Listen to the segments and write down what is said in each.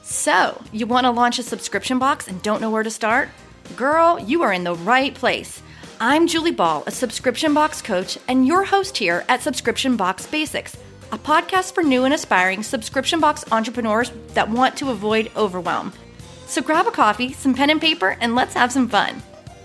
So, you want to launch a subscription box and don't know where to start? Girl, you are in the right place. I'm Julie Ball, a subscription box coach and your host here at Subscription Box Basics, a podcast for new and aspiring subscription box entrepreneurs that want to avoid overwhelm. So grab a coffee, some pen and paper, and let's have some fun.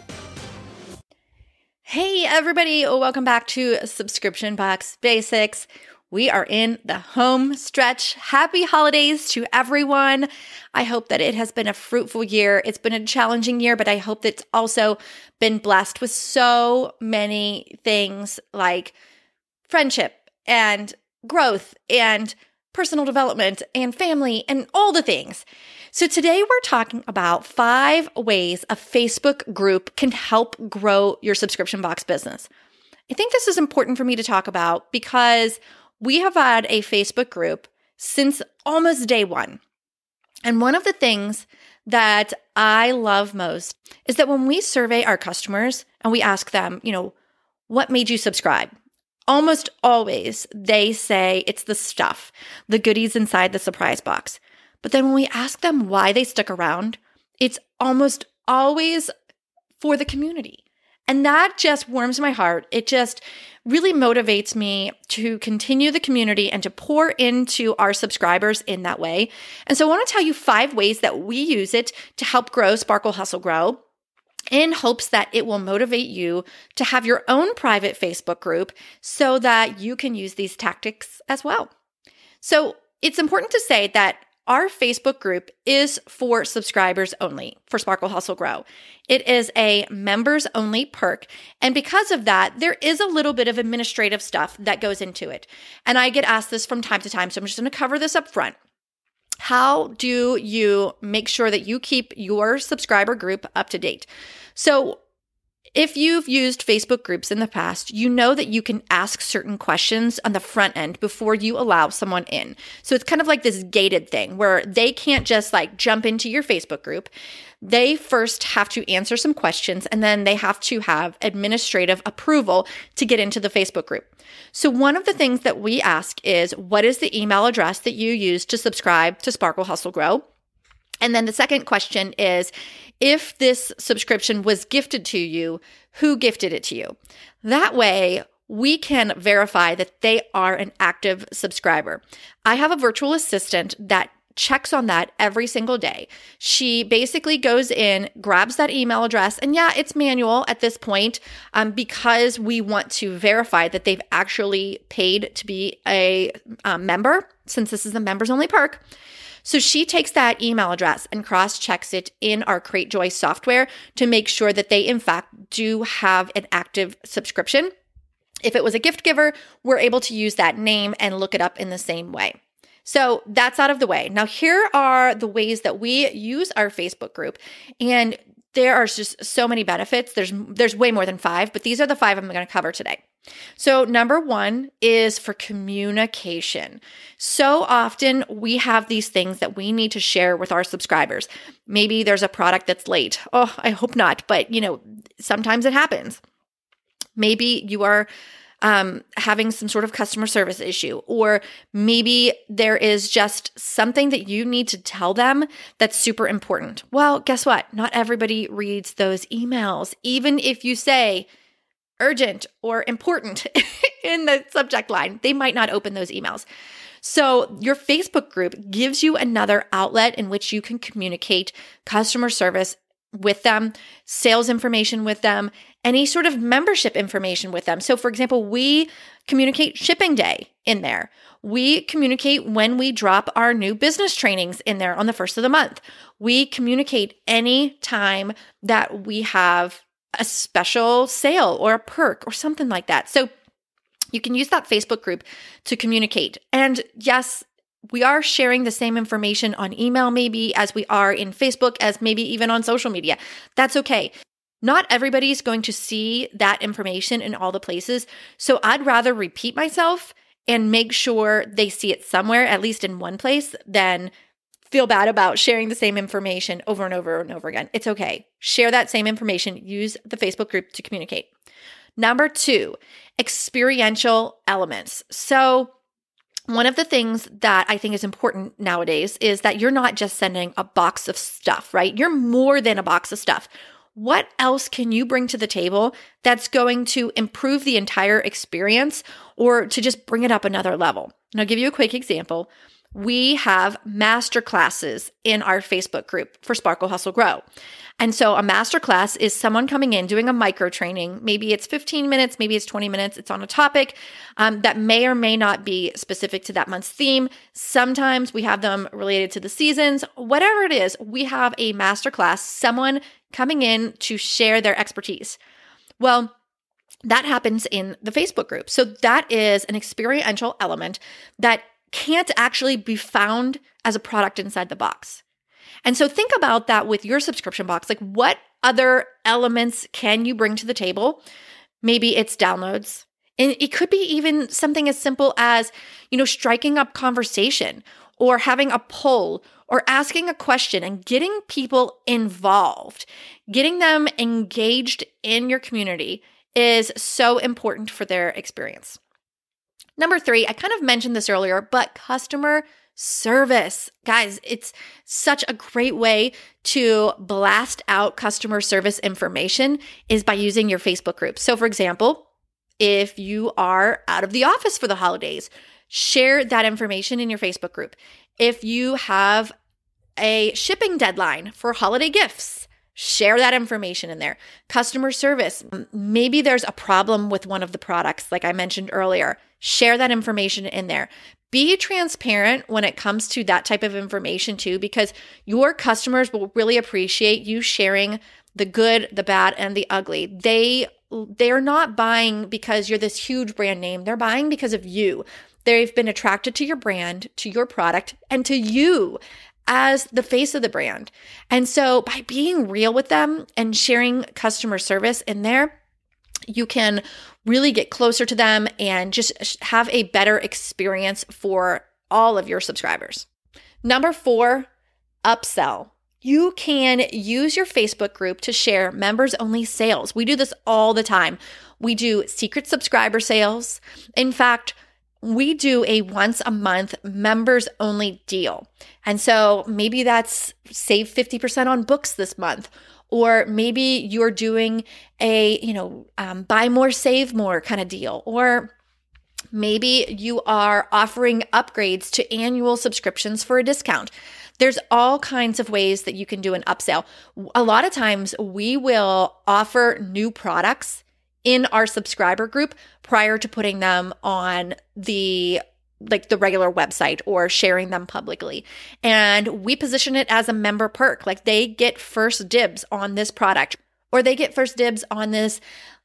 Hey everybody, welcome back to Subscription Box Basics. We are in the home stretch. Happy holidays to everyone. I hope that it has been a fruitful year. It's been a challenging year, but I hope that it's also been blessed with so many things like friendship and growth and personal development and family and all the things. So today we're talking about 5 ways a Facebook group can help grow your subscription box business. I think this is important for me to talk about because we have had a Facebook group since almost day one. And one of the things that I love most is that when we survey our customers and we ask them, what made you subscribe? Almost always they say it's the stuff, the goodies inside the surprise box. But then when we ask them why they stuck around, it's almost always for the community. And that just warms my heart. It just really motivates me to continue the community and to pour into our subscribers in that way. And so I want to tell you 5 ways that we use it to help grow Sparkle Hustle Grow, in hopes that it will motivate you to have your own private Facebook group so that you can use these tactics as well. So it's important to say that our Facebook group is for subscribers only for Sparkle Hustle Grow. It is a members only perk. And because of that, there is a little bit of administrative stuff that goes into it. And I get asked this from time to time, so I'm just going to cover this up front. How do you make sure that you keep your subscriber group up to date? So if you've used Facebook groups in the past, you know that you can ask certain questions on the front end before you allow someone in. So it's kind of like this gated thing where they can't just jump into your Facebook group. They first have to answer some questions and then they have to have administrative approval to get into the Facebook group. So one of the things that we ask is, what is the email address that you use to subscribe to Sparkle Hustle Grow? And then the second question is, if this subscription was gifted to you, who gifted it to you? That way, we can verify that they are an active subscriber. I have a virtual assistant that checks on that every single day. She basically goes in, grabs that email address, and yeah, it's manual at this point because we want to verify that they've actually paid to be a member, since this is a members only perk. So she takes that email address and cross-checks it in our Create Joy software to make sure that they, in fact, do have an active subscription. If it was a gift giver, we're able to use that name and look it up in the same way. So that's out of the way. Now, here are the ways that we use our Facebook group. And there are just so many benefits. There's way more than 5, but these are the 5 I'm going to cover today. So number 1 is for communication. So often we have these things that we need to share with our subscribers. Maybe there's a product that's late. Oh, I hope not, but sometimes it happens. Maybe you are having some sort of customer service issue, or maybe there is just something that you need to tell them that's super important. Well, guess what? Not everybody reads those emails, even if you say urgent or important in the subject line. They might not open those emails. So your Facebook group gives you another outlet in which you can communicate customer service with them, sales information with them, any sort of membership information with them. So for example, we communicate shipping day in there. We communicate when we drop our new business trainings in there on the first of the month. We communicate any time that we have a special sale or a perk or something like that. So you can use that Facebook group to communicate. And yes, we are sharing the same information on email maybe as we are in Facebook, as maybe even on social media. That's okay. Not everybody's going to see that information in all the places. So I'd rather repeat myself and make sure they see it somewhere, at least in one place, than feel bad about sharing the same information over and over and over again. It's okay. Share that same information. Use the Facebook group to communicate. Number 2, experiential elements. So One of the things that I think is important nowadays is that you're not just sending a box of stuff, right? You're more than a box of stuff. What else can you bring to the table that's going to improve the entire experience or to just bring it up another level? And I'll give you a quick example. We have masterclasses in our Facebook group for Sparkle Hustle Grow. And so a masterclass is someone coming in doing a micro training. Maybe it's 15 minutes, maybe it's 20 minutes. It's on a topic that may or may not be specific to that month's theme. Sometimes we have them related to the seasons. Whatever it is, we have a masterclass, someone coming in to share their expertise. Well, that happens in the Facebook group. So that is an experiential element that can't actually be found as a product inside the box. And so think about that with your subscription box. Like, what other elements can you bring to the table? Maybe it's downloads. And it could be even something as simple as, striking up conversation or having a poll or asking a question and getting people involved. Getting them engaged in your community is so important for their experience. Number 3, I kind of mentioned this earlier, but customer service. Guys, it's such a great way to blast out customer service information is by using your Facebook group. So for example, if you are out of the office for the holidays, share that information in your Facebook group. If you have a shipping deadline for holiday gifts, share that information in there. Customer service, maybe there's a problem with one of the products, like I mentioned earlier. Share that information in there. Be transparent when it comes to that type of information too, because your customers will really appreciate you sharing the good, the bad, and the ugly. They're not buying because you're this huge brand name. They're buying because of you. They've been attracted to your brand, to your product, and to you as the face of the brand. And so by being real with them and sharing customer service in there, you can really get closer to them and just have a better experience for all of your subscribers. Number 4, upsell. You can use your Facebook group to share members-only sales. We do this all the time. We do secret subscriber sales. In fact, we do a once a month members only deal. And so maybe that's save 50% on books this month. Or maybe you're doing a, buy more, save more kind of deal. Or maybe you are offering upgrades to annual subscriptions for a discount. There's all kinds of ways that you can do an upsell. A lot of times we will offer new products in our subscriber group prior to putting them on the regular website or sharing them publicly. And we position it as a member perk, like they get first dibs on this product, or they get first dibs on this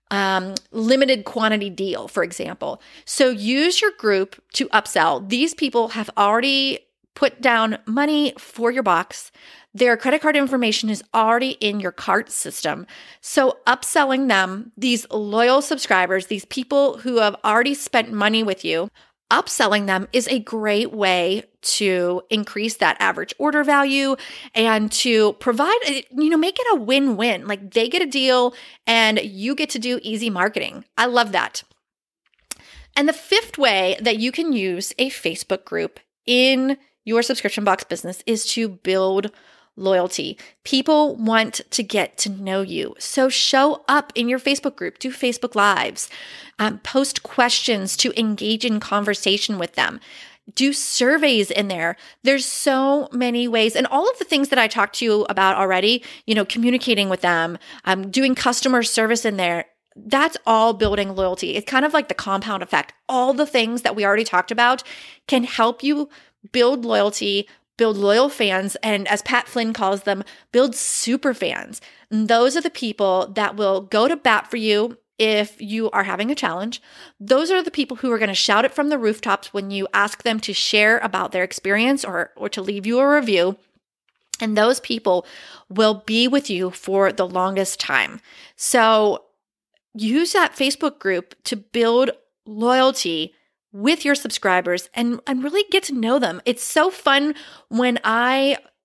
limited quantity deal, for example. So use your group to upsell. These people have already put down money for your box. Their credit card information is already in your cart system. So upselling them, these loyal subscribers, these people who have already spent money with you, upselling them is a great way to increase that average order value and to provide, make it a win-win. Like they get a deal and you get to do easy marketing. I love that. And the 5th way that you can use a Facebook group in your subscription box business is to build loyalty. People want to get to know you. So show up in your Facebook group, do Facebook Lives, post questions to engage in conversation with them. Do surveys in there. There's so many ways. And all of the things that I talked to you about already, communicating with them, doing customer service in there, that's all building loyalty. It's kind of like the compound effect. All the things that we already talked about can help you build loyalty, build loyal fans, and as Pat Flynn calls them, build super fans. And those are the people that will go to bat for you if you are having a challenge. Those are the people who are going to shout it from the rooftops when you ask them to share about their experience or to leave you a review. And those people will be with you for the longest time. So use that Facebook group to build loyalty with your subscribers and really get to know them. It's so fun when I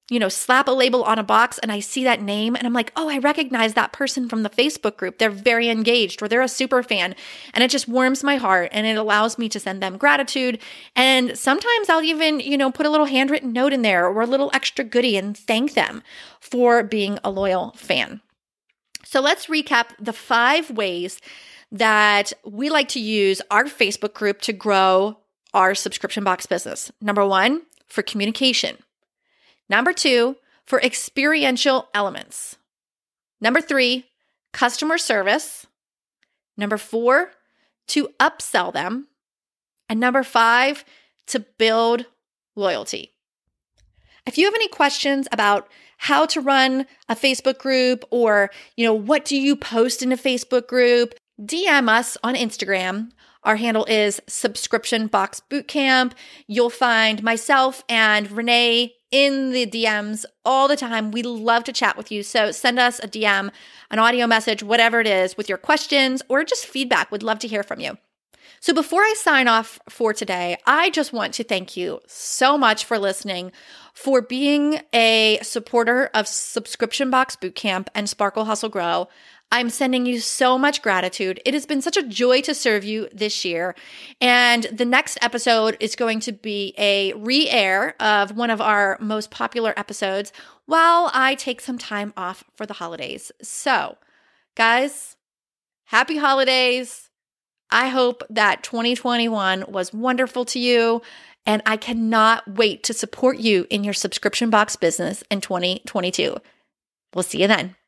slap a label on a box and I see that name and I'm like, oh, I recognize that person from the Facebook group. They're very engaged or they're a super fan. And it just warms my heart and it allows me to send them gratitude. And sometimes I'll even, put a little handwritten note in there or a little extra goodie and thank them for being a loyal fan. So let's recap the 5 ways that we like to use our Facebook group to grow our subscription box business. Number 1, for communication. Number 2, for experiential elements. Number 3, customer service. Number 4, to upsell them. And number 5, to build loyalty. If you have any questions about how to run a Facebook group or, what do you post in a Facebook group, DM us on Instagram. Our handle is Subscription Box Bootcamp. You'll find myself and Renee in the DMs all the time. We love to chat with you. So send us a DM, an audio message, whatever it is, with your questions or just feedback. We'd love to hear from you. So before I sign off for today, I just want to thank you so much for listening, for being a supporter of Subscription Box Bootcamp and Sparkle Hustle Grow. I'm sending you so much gratitude. It has been such a joy to serve you this year. And the next episode is going to be a re-air of one of our most popular episodes while I take some time off for the holidays. So, guys, happy holidays. I hope that 2021 was wonderful to you. And I cannot wait to support you in your subscription box business in 2022. We'll see you then.